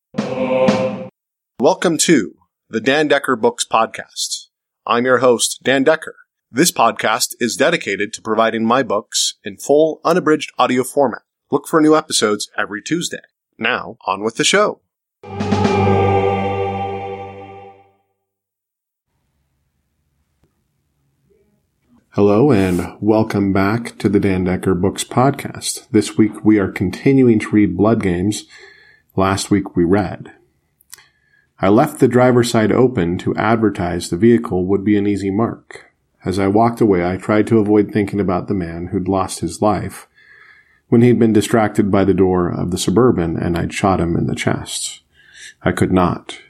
Welcome to the Dan Decker Books Podcast. I'm your host, Dan Decker. This podcast is dedicated to providing my books in full, unabridged audio format. Look for new episodes every Tuesday. Now, on with the show. Hello and welcome back to the Dan Decker Books Podcast. This week we are continuing to read Blood Games. Last week we read. I left the driver's side open to advertise the vehicle would be an easy mark. As I walked away, I tried to avoid thinking about the man who'd lost his life when he'd been distracted by the door of the Suburban and I'd shot him in the chest. I could not.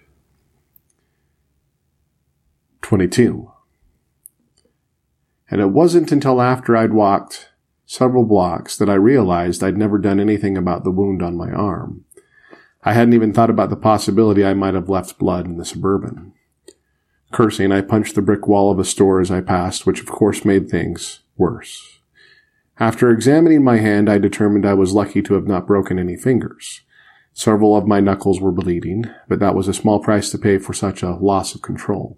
22. And it wasn't until after I'd walked several blocks that I realized I'd never done anything about the wound on my arm. I hadn't even thought about the possibility I might have left blood in the Suburban. Cursing, I punched the brick wall of a store as I passed, which of course made things worse. After examining my hand, I determined I was lucky to have not broken any fingers. Several of my knuckles were bleeding, but that was a small price to pay for such a loss of control.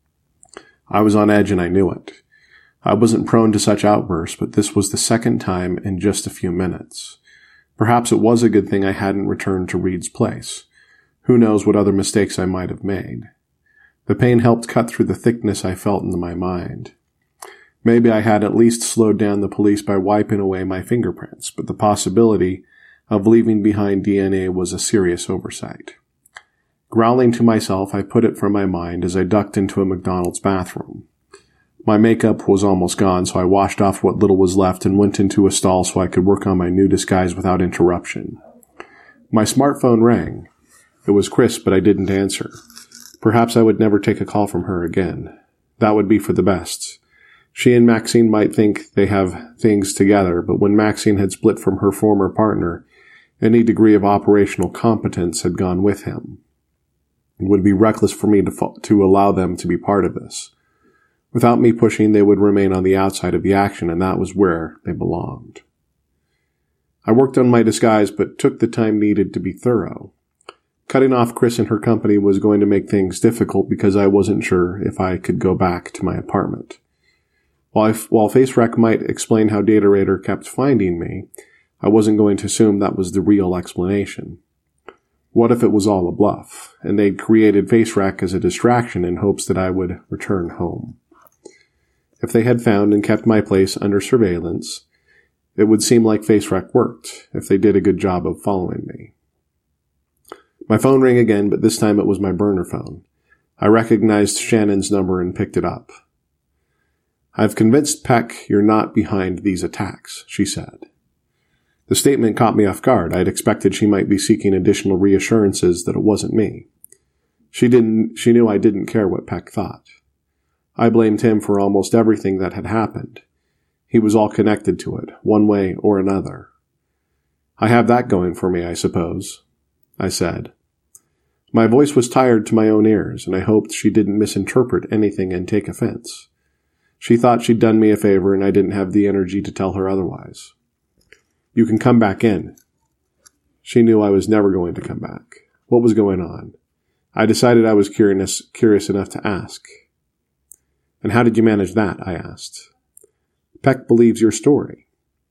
I was on edge and I knew it. I wasn't prone to such outbursts, but this was the second time in just a few minutes. Perhaps it was a good thing I hadn't returned to Reed's place. Who knows what other mistakes I might have made. The pain helped cut through the thickness I felt in my mind. Maybe I had at least slowed down the police by wiping away my fingerprints, but the possibility of leaving behind DNA was a serious oversight. Growling to myself, I put it from my mind as I ducked into a McDonald's bathroom. My makeup was almost gone, so I washed off what little was left and went into a stall so I could work on my new disguise without interruption. My smartphone rang. It was Chris, but I didn't answer. Perhaps I would never take a call from her again. That would be for the best. She and Maxine might think they have things together, but when Maxine had split from her former partner, any degree of operational competence had gone with him. It would be reckless for me to allow them to be part of this. Without me pushing, they would remain on the outside of the action, and that was where they belonged. I worked on my disguise, but took the time needed to be thorough. Cutting off Chris and her company was going to make things difficult because I wasn't sure if I could go back to my apartment. While FaceRec might explain how Data Raider kept finding me, I wasn't going to assume that was the real explanation. What if it was all a bluff, and they'd created FaceRec as a distraction in hopes that I would return home? If they had found and kept my place under surveillance, it would seem like FaceRec worked, if they did a good job of following me. My phone rang again, but this time it was my burner phone. I recognized Shannon's number and picked it up. "I've convinced Peck you're not behind these attacks," she said. The statement caught me off guard. I'd expected she might be seeking additional reassurances that it wasn't me. She knew I didn't care what Peck thought. I blamed him for almost everything that had happened. He was all connected to it, one way or another. "I have that going for me, I suppose," I said. My voice was tired to my own ears, and I hoped she didn't misinterpret anything and take offense. She thought she'd done me a favor, and I didn't have the energy to tell her otherwise. "You can come back in." She knew I was never going to come back. What was going on? I decided I was curious enough to ask. "And how did you manage that?" I asked. "Peck believes your story."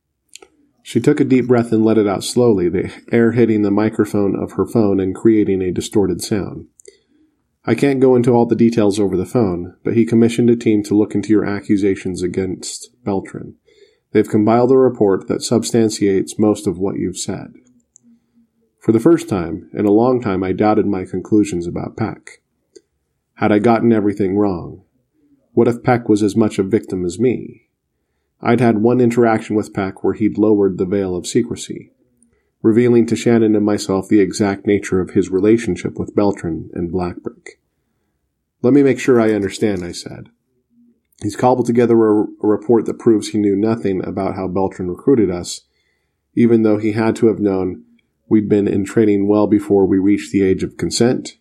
She took a deep breath and let it out slowly, the air hitting the microphone of her phone and creating a distorted sound. "I can't go into all the details over the phone, but he commissioned a team to look into your accusations against Beltran. They've compiled a report that substantiates most of what you've said." For the first time in a long time, I doubted my conclusions about Peck. Had I gotten everything wrong? What if Peck was as much a victim as me? I'd had one interaction with Peck where he'd lowered the veil of secrecy, revealing to Shannon and myself the exact nature of his relationship with Beltran and Blackbrick. "Let me make sure I understand," I said. "He's cobbled together a report that proves he knew nothing about how Beltran recruited us, even though he had to have known we'd been in training well before we reached the age of consent?"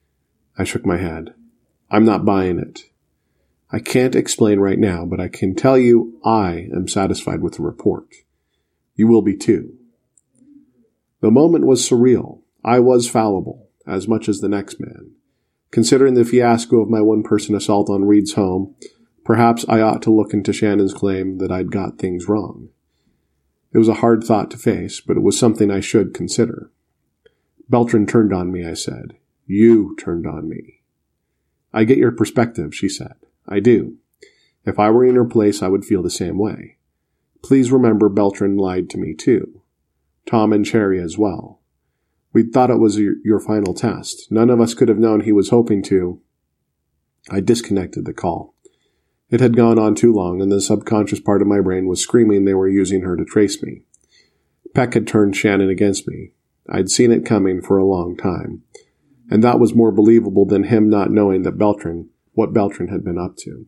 I shook my head. "I'm not buying it. I can't explain right now, but I can tell you I am satisfied with the report. You will be too." The moment was surreal. I was fallible. as much as the next man. Considering the fiasco of my one-person assault on Reed's home, perhaps I ought to look into Shannon's claim that I'd got things wrong. It was a hard thought to face, but it was something I should consider. Beltran turned on me, I said. You turned on me. I get your perspective, she said. I do. If I were in her place, I would feel the same way. Please remember Beltran lied to me too. Tom and Cherry as well. We'd thought it was your final test. None of us could have known he was hoping to. I disconnected the call. It had gone on too long, and the subconscious part of my brain was screaming they were using her to trace me. Peck had turned Shannon against me. I'd seen it coming for a long time, and that was more believable than him not knowing that what Beltran had been up to.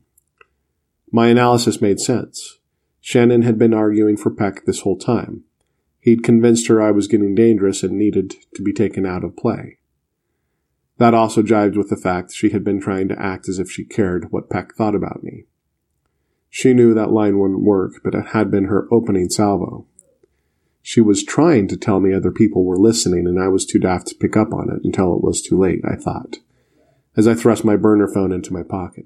My analysis made sense. Shannon had been arguing for Peck this whole time. He'd convinced her I was getting dangerous and needed to be taken out of play. That also jived with the fact she had been trying to act as if she cared what Peck thought about me. She knew that line wouldn't work, but it had been her opening salvo. She was trying to tell me other people were listening, and I was too daft to pick up on it until it was too late, I thought, as I thrust my burner phone into my pocket.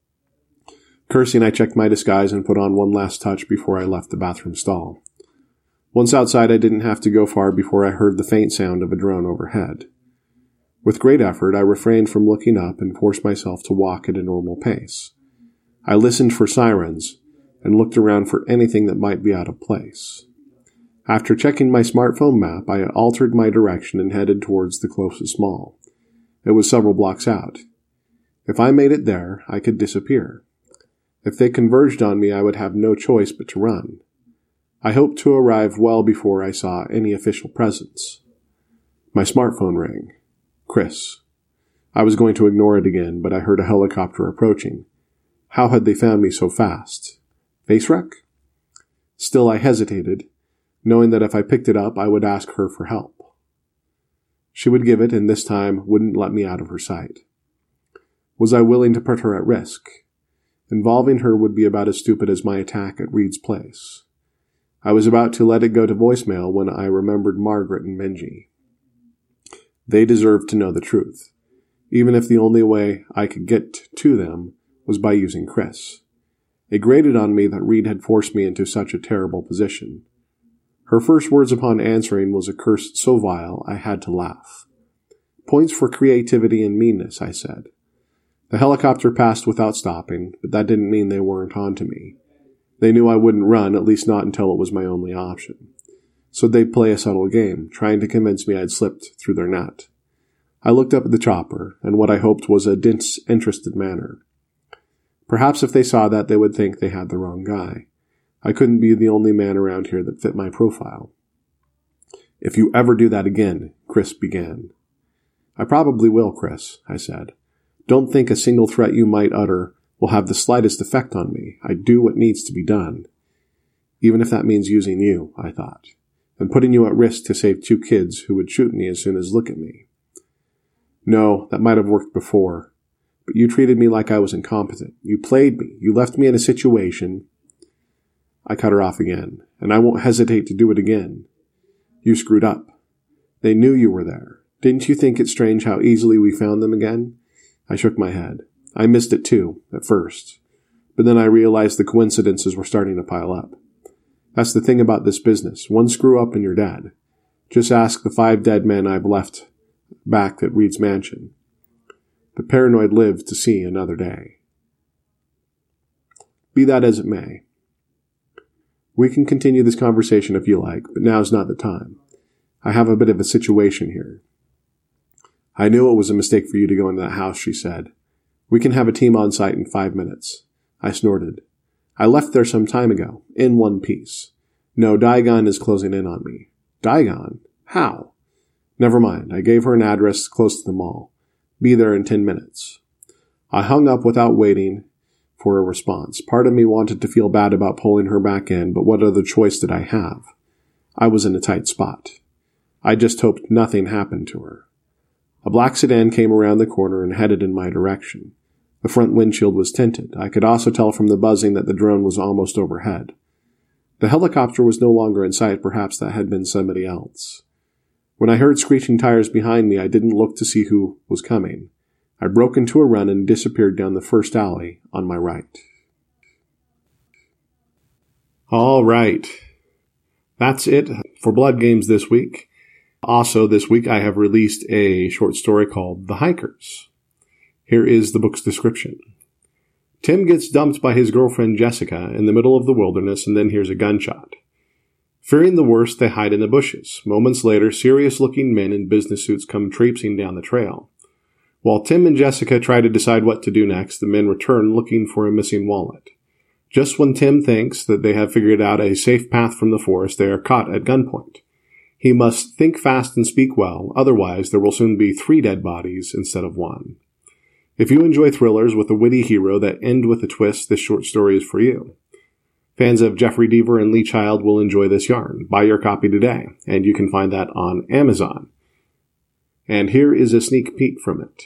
Cursing, I checked my disguise and put on one last touch before I left the bathroom stall. Once outside, I didn't have to go far before I heard the faint sound of a drone overhead. With great effort, I refrained from looking up and forced myself to walk at a normal pace. I listened for sirens and looked around for anything that might be out of place. After checking my smartphone map, I altered my direction and headed towards the closest mall. It was several blocks out. If I made it there, I could disappear. If they converged on me, I would have no choice but to run. I hoped to arrive well before I saw any official presence. My smartphone rang. Chris. I was going to ignore it again, but I heard a helicopter approaching. How had they found me so fast? Face wreck? Still, I hesitated, knowing that if I picked it up, I would ask her for help. She would give it, and this time wouldn't let me out of her sight. Was I willing to put her at risk? Involving her would be about as stupid as my attack at Reed's place. I was about to let it go to voicemail when I remembered Margaret and Benji. They deserved to know the truth, even if the only way I could get to them was by using Chris. It grated on me that Reed had forced me into such a terrible position. Her first words upon answering was a curse so vile I had to laugh. Points for creativity and meanness, I said. The helicopter passed without stopping, but that didn't mean they weren't on to me. They knew I wouldn't run, at least not until it was my only option. So they'd play a subtle game, trying to convince me I'd slipped through their net. I looked up at the chopper, in what I hoped was a disinterested manner. Perhaps if they saw that, they would think they had the wrong guy. I couldn't be the only man around here that fit my profile. If you ever do that again, Chris began. I probably will, Chris, I said. Don't think a single threat you might utter will have the slightest effect on me. I do what needs to be done. Even if that means using you, I thought, and putting you at risk to save 2 kids who would shoot me as soon as look at me. No, that might have worked before. But you treated me like I was incompetent. You played me. You left me in a situation. I cut her off again, and I won't hesitate to do it again. You screwed up. They knew you were there. Didn't you think it strange how easily we found them again? I shook my head. I missed it too, at first. But then I realized the coincidences were starting to pile up. That's the thing about this business. One screw up and you're dead. Just ask the 5 dead men I've left back at Reed's mansion. The paranoid lived to see another day. Be that as it may. We can continue this conversation if you like, but now's not the time. I have a bit of a situation here. I knew it was a mistake for you to go into that house, she said. We can have a team on site in 5 minutes. I snorted. I left there some time ago, in one piece. No, Daigon is closing in on me. Daigon? How? Never mind. I gave her an address close to the mall. Be there in 10 minutes. I hung up without waiting for a response. Part of me wanted to feel bad about pulling her back in, but what other choice did I have? I was in a tight spot. I just hoped nothing happened to her. A black sedan came around the corner and headed in my direction. The front windshield was tinted. I could also tell from the buzzing that the drone was almost overhead. The helicopter was no longer in sight. Perhaps that had been somebody else. When I heard screeching tires behind me, I didn't look to see who was coming. I broke into a run and disappeared down the first alley on my right. All right. That's it for Blood Games this week. Also, this week I have released a short story called The Hikers. Here is the book's description. Tim gets dumped by his girlfriend Jessica in the middle of the wilderness and then hears a gunshot. Fearing the worst, they hide in the bushes. Moments later, serious-looking men in business suits come traipsing down the trail. While Tim and Jessica try to decide what to do next, the men return looking for a missing wallet. Just when Tim thinks that they have figured out a safe path from the forest, they are caught at gunpoint. He must think fast and speak well, otherwise there will soon be 3 dead bodies instead of 1. If you enjoy thrillers with a witty hero that end with a twist, this short story is for you. Fans of Jeffrey Deaver and Lee Child will enjoy this yarn. Buy your copy today, and you can find that on Amazon. And here is a sneak peek from it.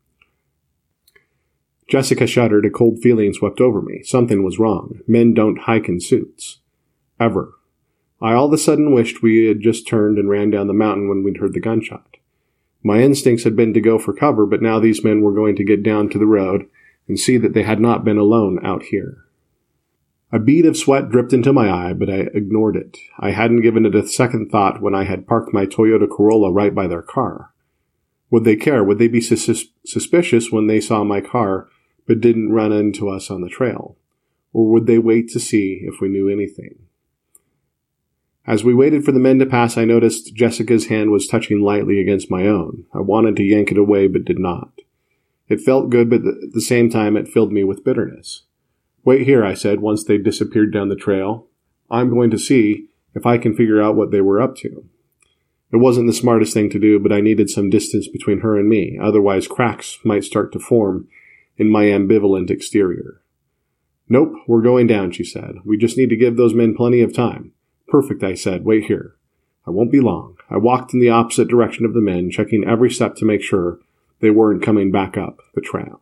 Jessica shuddered. A cold feeling swept over me. Something was wrong. Men don't hike in suits. Ever. I all of a sudden wished we had just turned and ran down the mountain when we'd heard the gunshot. My instincts had been to go for cover, but now these men were going to get down to the road and see that they had not been alone out here. A bead of sweat dripped into my eye, but I ignored it. I hadn't given it a second thought when I had parked my Toyota Corolla right by their car. Would they care? Would they be suspicious when they saw my car but didn't run into us on the trail? Or would they wait to see if we knew anything? As we waited for the men to pass, I noticed Jessica's hand was touching lightly against my own. I wanted to yank it away, but did not. It felt good, but at the same time it filled me with bitterness. Wait here, I said, once they disappeared down the trail. I'm going to see if I can figure out what they were up to. It wasn't the smartest thing to do, but I needed some distance between her and me. Otherwise, cracks might start to form in my ambivalent exterior. Nope, we're going down, she said. We just need to give those men plenty of time. Perfect, I said. Wait here. I won't be long. I walked in the opposite direction of the men, checking every step to make sure they weren't coming back up the trail.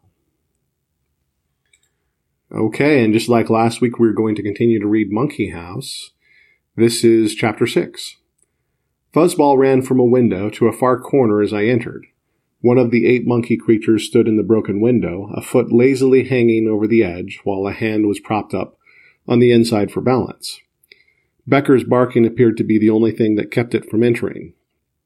Okay, and just like last week, we're going to continue to read Monkey House. This is Chapter 6. Fuzzball ran from a window to a far corner as I entered. One of the 8 monkey creatures stood in the broken window, a foot lazily hanging over the edge, while a hand was propped up on the inside for balance. Becker's barking appeared to be the only thing that kept it from entering.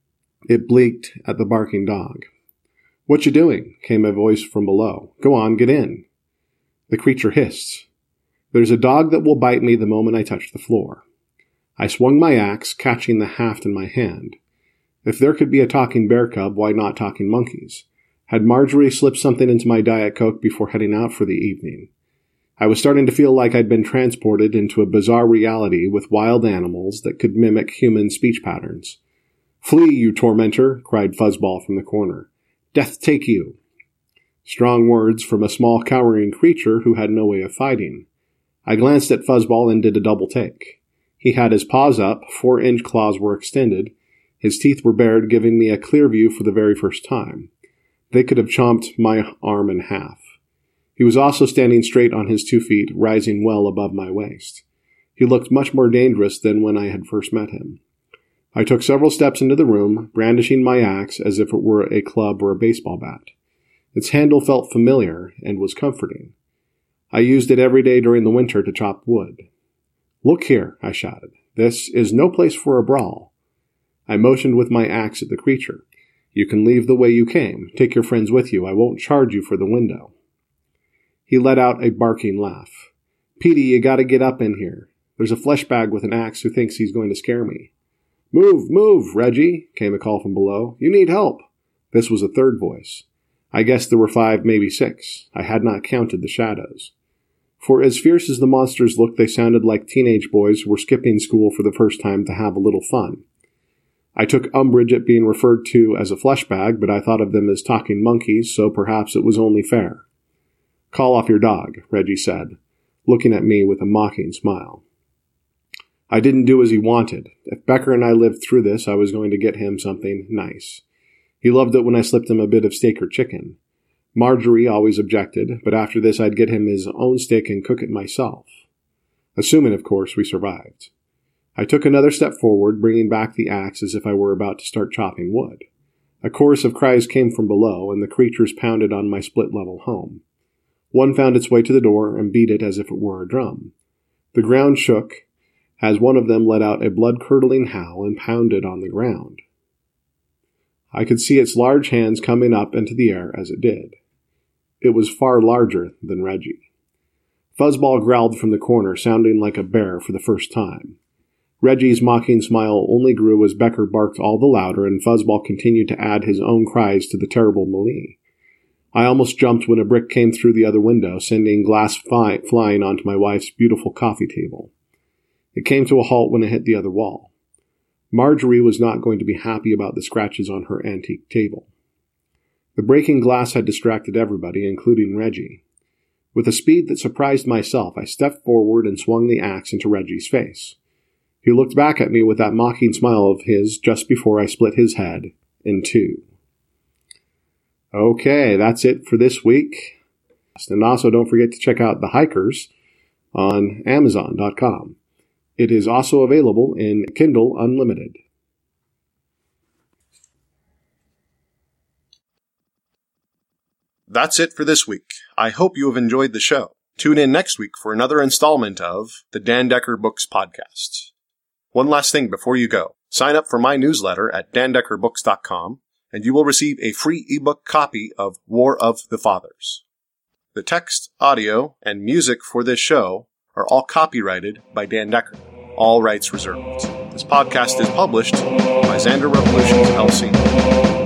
It blinked at the barking dog. "What you doing?" came a voice from below. "Go on, get in." The creature hissed. "There's a dog that will bite me the moment I touch the floor." I swung my axe, catching the haft in my hand. If there could be a talking bear cub, why not talking monkeys? Had Marjorie slipped something into my Diet Coke before heading out for the evening? I was starting to feel like I'd been transported into a bizarre reality with wild animals that could mimic human speech patterns. "Flee, you tormentor!" cried Fuzzball from the corner. "Death take you!" Strong words from a small cowering creature who had no way of fighting. I glanced at Fuzzball and did a double take. He had his paws up, 4-inch claws were extended, his teeth were bared, giving me a clear view for the very first time. They could have chomped my arm in half. He was also standing straight on his 2 feet, rising well above my waist. He looked much more dangerous than when I had first met him. I took several steps into the room, brandishing my axe as if it were a club or a baseball bat. Its handle felt familiar and was comforting. I used it every day during the winter to chop wood. "Look here," I shouted. "This is no place for a brawl." I motioned with my axe at the creature. "You can leave the way you came. Take your friends with you. I won't charge you for the window." He let out a barking laugh. "Petey, you gotta get up in here. There's a flesh bag with an axe who thinks he's going to scare me." "Move, move, Reggie," came a call from below. "You need help." This was a third voice. I guessed there were 5, maybe 6. I had not counted the shadows. For as fierce as the monsters looked, they sounded like teenage boys who were skipping school for the first time to have a little fun. I took umbrage at being referred to as a flesh bag, but I thought of them as talking monkeys, so perhaps it was only fair. "Call off your dog," Reggie said, looking at me with a mocking smile. I didn't do as he wanted. If Becker and I lived through this, I was going to get him something nice. He loved it when I slipped him a bit of steak or chicken. Marjorie always objected, but after this I'd get him his own steak and cook it myself. Assuming, of course, we survived. I took another step forward, bringing back the axe as if I were about to start chopping wood. A chorus of cries came from below, and the creatures pounded on my split-level home. One found its way to the door and beat it as if it were a drum. The ground shook as one of them let out a blood-curdling howl and pounded on the ground. I could see its large hands coming up into the air as it did. It was far larger than Reggie. Fuzzball growled from the corner, sounding like a bear for the first time. Reggie's mocking smile only grew as Becker barked all the louder, and Fuzzball continued to add his own cries to the terrible melee. I almost jumped when a brick came through the other window, sending glass flying onto my wife's beautiful coffee table. It came to a halt when it hit the other wall. Marjorie was not going to be happy about the scratches on her antique table. The breaking glass had distracted everybody, including Reggie. With a speed that surprised myself, I stepped forward and swung the axe into Reggie's face. He looked back at me with that mocking smile of his just before I split his head in two. Okay, that's it for this week. And also don't forget to check out The Hikers on Amazon.com. It is also available in Kindle Unlimited. That's it for this week. I hope you have enjoyed the show. Tune in next week for another installment of the Dan Decker Books Podcast. One last thing before you go. Sign up for my newsletter at dandeckerbooks.com, and you will receive a free ebook copy of War of the Fathers. The text, audio, and music for this show are all copyrighted by Dan Decker. All rights reserved. This podcast is published by Xander Revolutions, LC.